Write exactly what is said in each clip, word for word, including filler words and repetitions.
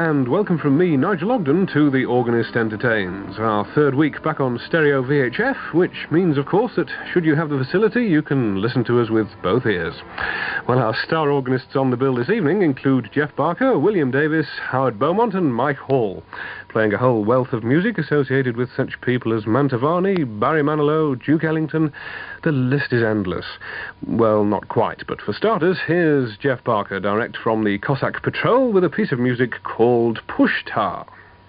and welcome from me, Nigel Ogden, to The Organist Entertains, our third week back on stereo V H F, which means, of course, that should you have the facility, you can listen to us with both ears. Well, our star organists on the bill this evening include Jeff Barker, William Davis, Howard Beaumont and Mike Hall, playing a whole wealth of music associated with such people as Mantovani, Barry Manilow, Duke Ellington. The list is endless. Well, not quite, but for starters, here's Jeff Barker, direct from the Cossack Patrol, with a piece of music called Pushta.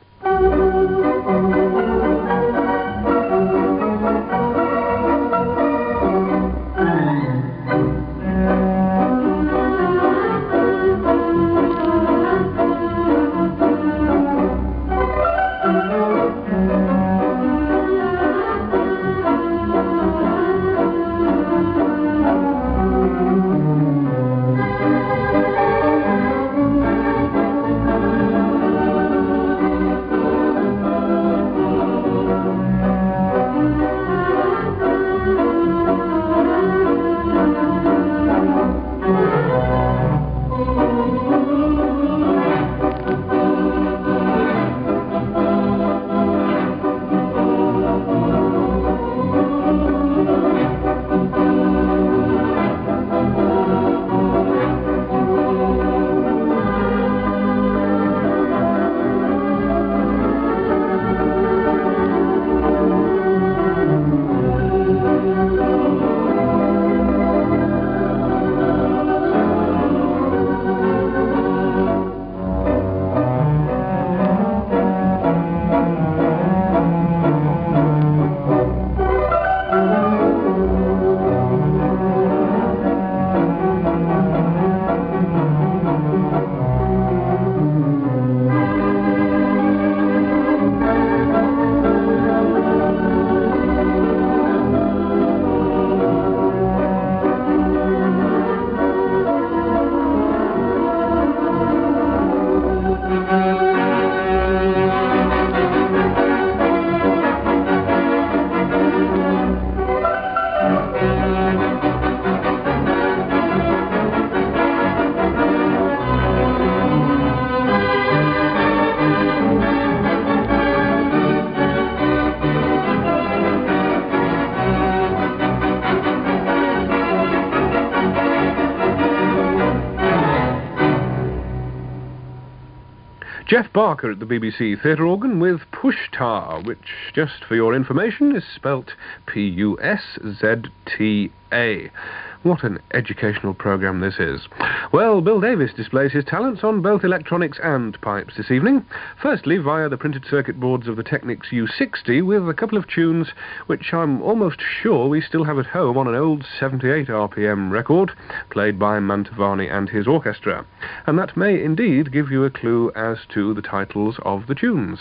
Jeff Barker at the B B C Theatre Organ with Pushta, which, just for your information, is spelt P U S Z T A. What an educational programme this is. Well, Bill Davis displays his talents on both electronics and pipes this evening. Firstly, via the printed circuit boards of the Technics U sixty, with a couple of tunes which I'm almost sure we still have at home on an old seventy-eight R P M record, played by Mantovani and his orchestra. And that may indeed give you a clue as to the titles of the tunes.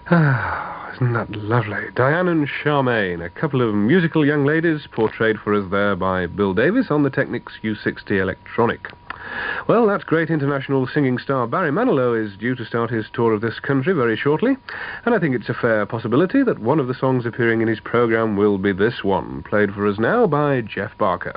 Ah, isn't that lovely? Diane and Charmaine, a couple of musical young ladies portrayed for us there by Bill Davis on the Technics U sixty Electronic. Well, that great international singing star Barry Manilow is due to start his tour of this country very shortly, and I think it's a fair possibility that one of the songs appearing in his programme will be this one, played for us now by Jeff Barker.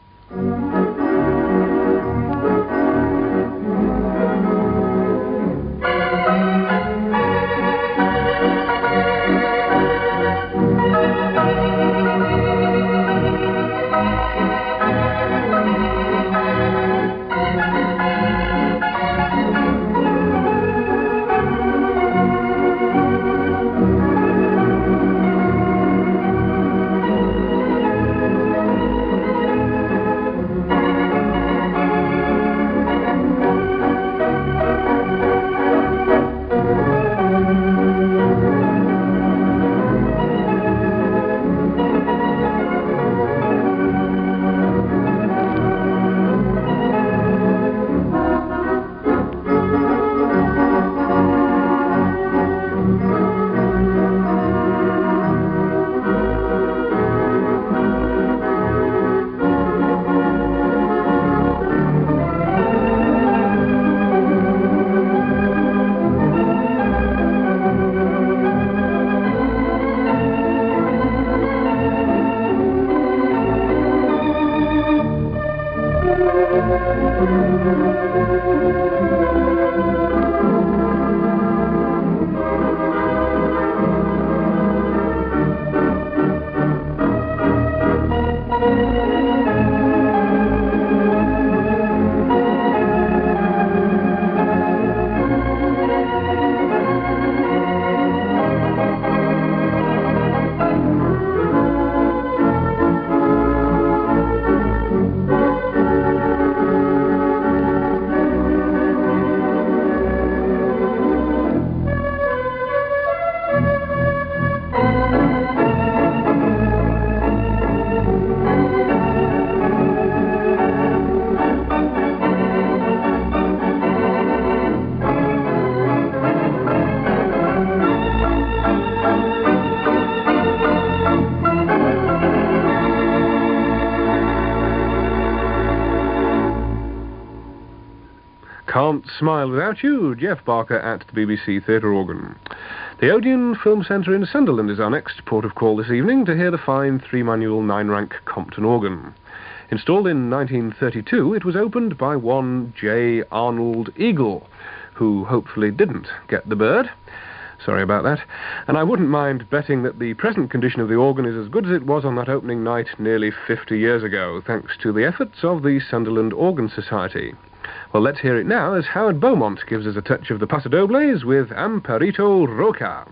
Can't Smile Without You, Jeff Barker at the B B C Theatre Organ. The Odeon Film Centre in Sunderland is our next port of call this evening to hear the fine three-manual nine-rank Compton organ. Installed in nineteen thirty-two, it was opened by one J. Arnold Eagle, who hopefully didn't get the bird. Sorry about that. And I wouldn't mind betting that the present condition of the organ is as good as it was on that opening night nearly fifty years ago, thanks to the efforts of the Sunderland Organ Society. Well, let's hear it now as Howard Beaumont gives us a touch of the Paso Dobles with Amparito Roca.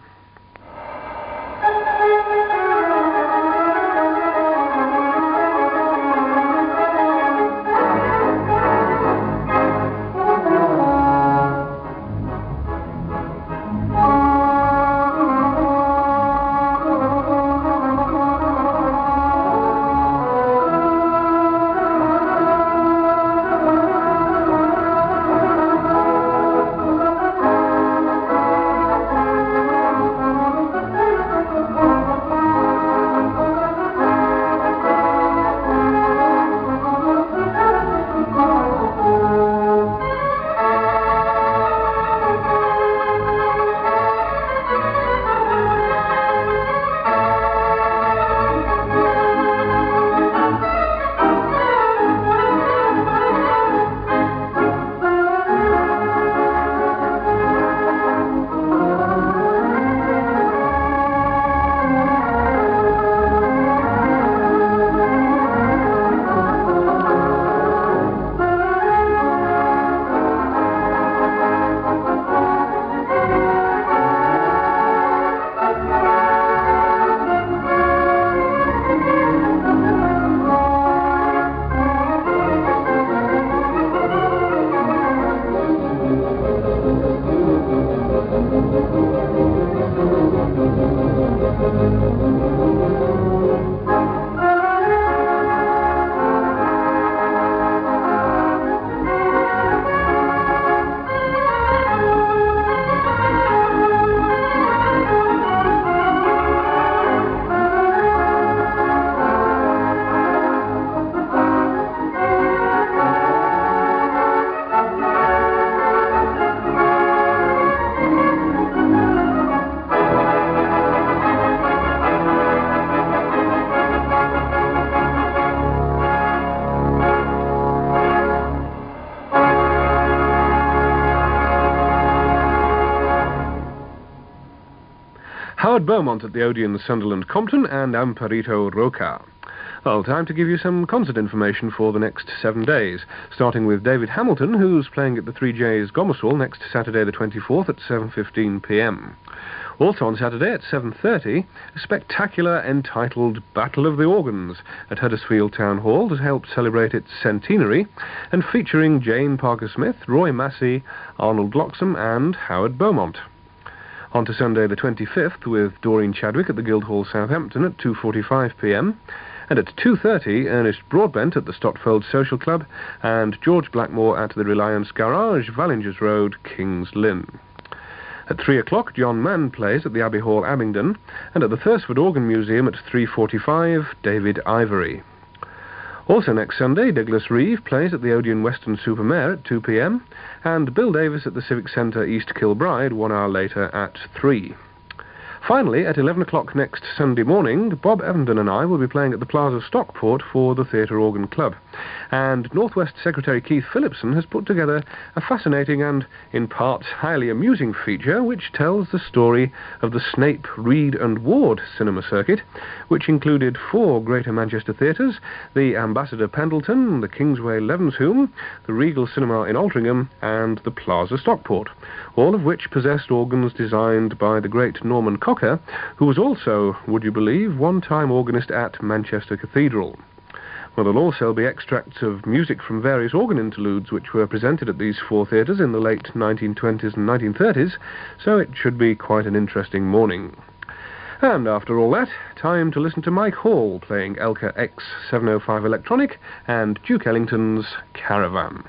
Howard Beaumont at the Odeon Sunderland Compton, and Amparito Roca. Well, time to give you some concert information for the next seven days, starting with David Hamilton, who's playing at the Three J's Gomersall next Saturday the twenty-fourth at seven fifteen p m. Also on Saturday at seven thirty, a spectacular entitled Battle of the Organs at Huddersfield Town Hall to help celebrate its centenary, and featuring Jane Parker-Smith, Roy Massey, Arnold Bloxham and Howard Beaumont. On to Sunday the twenty-fifth with Doreen Chadwick at the Guildhall Southampton at two forty-five p m, and at two thirty Ernest Broadbent at the Stotfold Social Club and George Blackmore at the Reliance Garage, Vallingers Road, Kings Lynn. At three o'clock, John Mann plays at the Abbey Hall, Abingdon, and at the Thursford Organ Museum at three forty-five, David Ivory. Also next Sunday, Douglas Reeve plays at the Odeon Western Supermare at two p m, and Bill Davis at the Civic Centre, East Kilbride, one hour later at three. Finally, at eleven o'clock next Sunday morning, Bob Evenden and I will be playing at the Plaza Stockport for the Theatre Organ Club. And Northwest Secretary Keith Phillipson has put together a fascinating and, in parts, highly amusing feature which tells the story of the Snape, Reed and Ward cinema circuit, which included four Greater Manchester theatres, the Ambassador Pendleton, the Kingsway Levenshume, the Regal Cinema in Altrincham, and the Plaza Stockport, all of which possessed organs designed by the great Norman Cocker, who was also, would you believe, one-time organist at Manchester Cathedral. Well, there'll also be extracts of music from various organ interludes which were presented at these four theatres in the late nineteen twenties and nineteen thirties, so it should be quite an interesting morning. And after all that, time to listen to Mike Hall playing Elka X seven oh five Electronic and Duke Ellington's Caravan.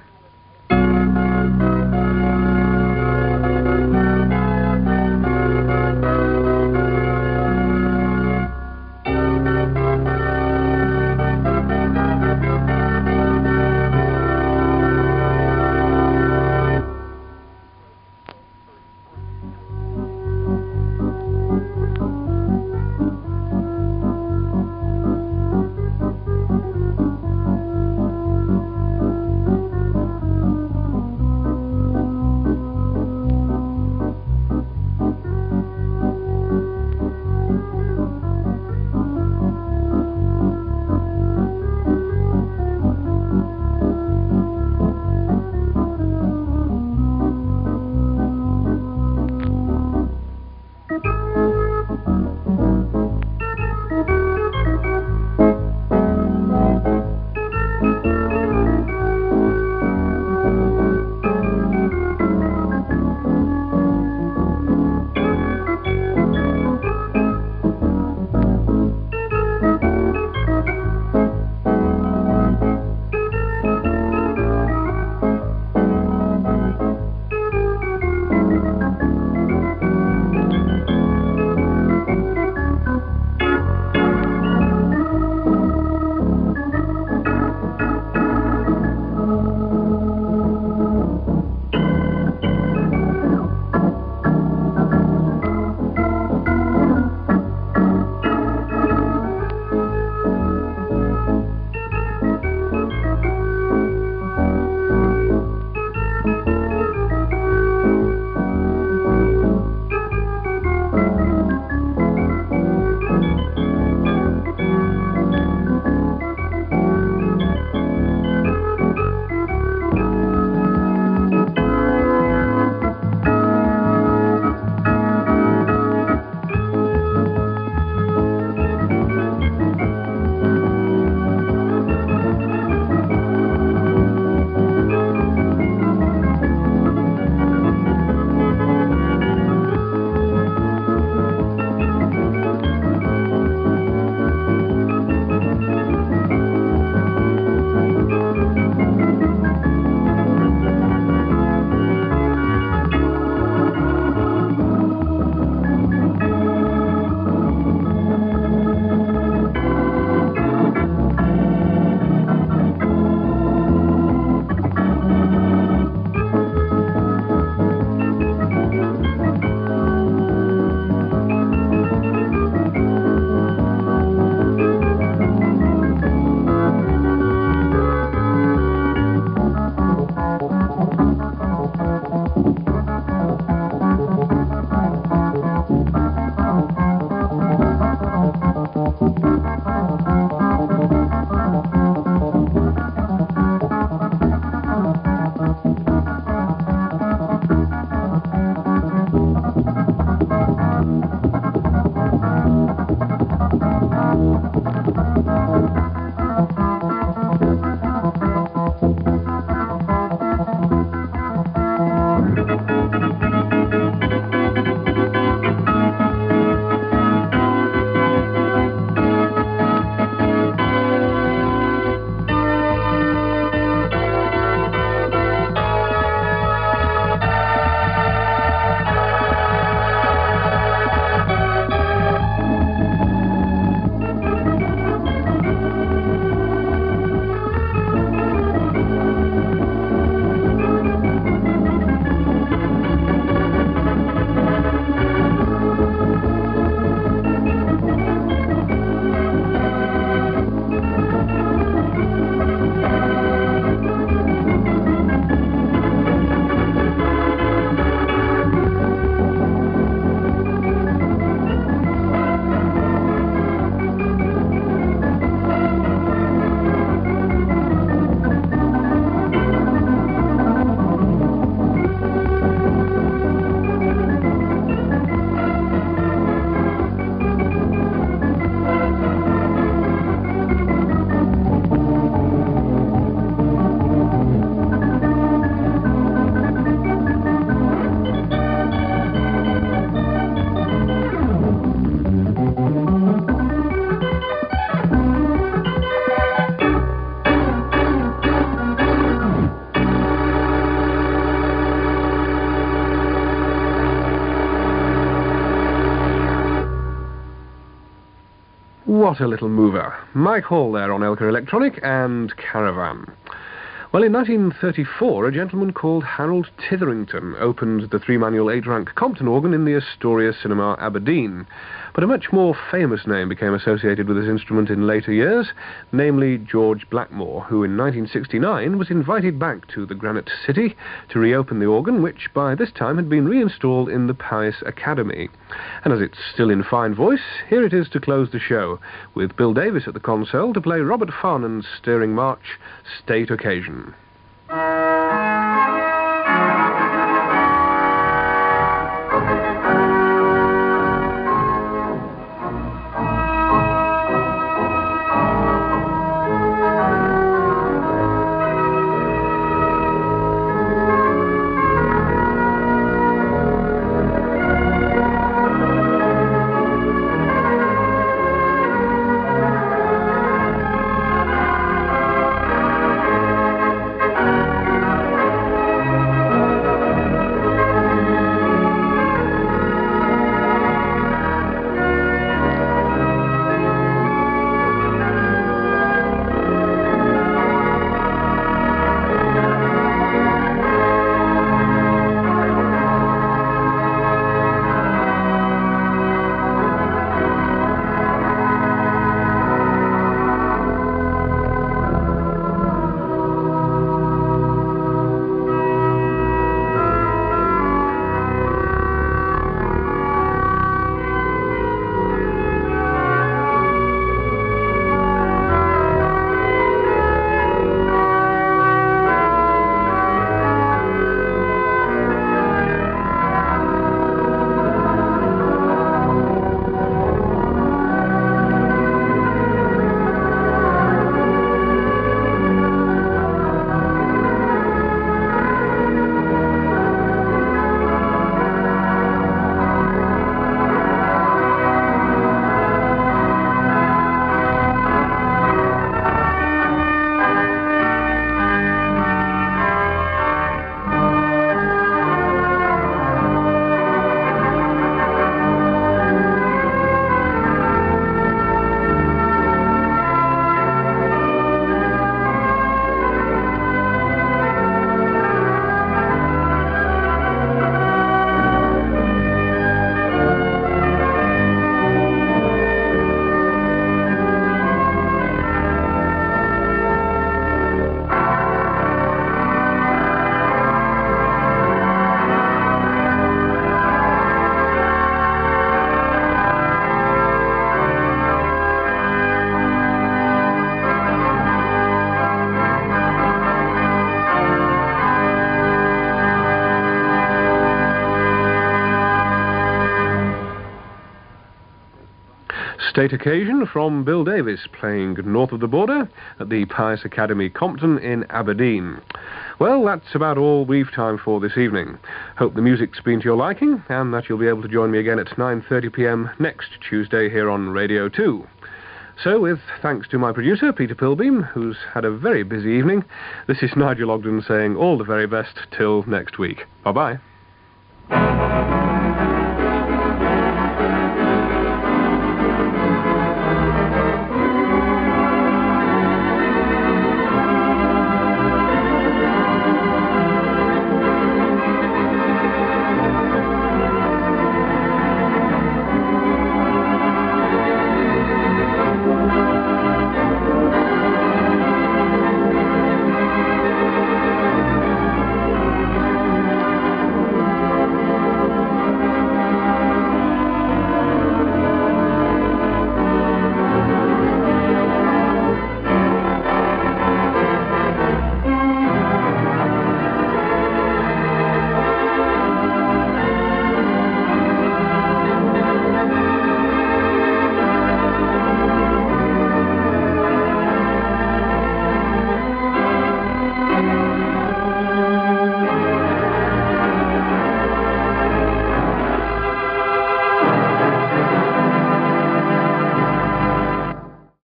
What a little mover. Mike Hall there on Elka Electronic and Caravan. Well, in nineteen thirty-four, a gentleman called Harold Titherington opened the three-manual eight-rank Compton organ in the Astoria Cinema, Aberdeen. But a much more famous name became associated with this instrument in later years, namely George Blackmore, who in nineteen sixty-nine was invited back to the Granite City to reopen the organ, which by this time had been reinstalled in the Powys Academy. And as it's still in fine voice, here it is to close the show, with Bill Davis at the console to play Robert Farnon's stirring march, State Occasion. State Occasion from Bill Davis, playing north of the border at the Powys Academy, Compton in Aberdeen. Well, that's about all we've time for this evening. Hope the music's been to your liking, and that you'll be able to join me again at nine thirty p m next Tuesday here on Radio two. So, with thanks to my producer, Peter Pilbeam, who's had a very busy evening, this is Nigel Ogden saying all the very best till next week. Bye-bye.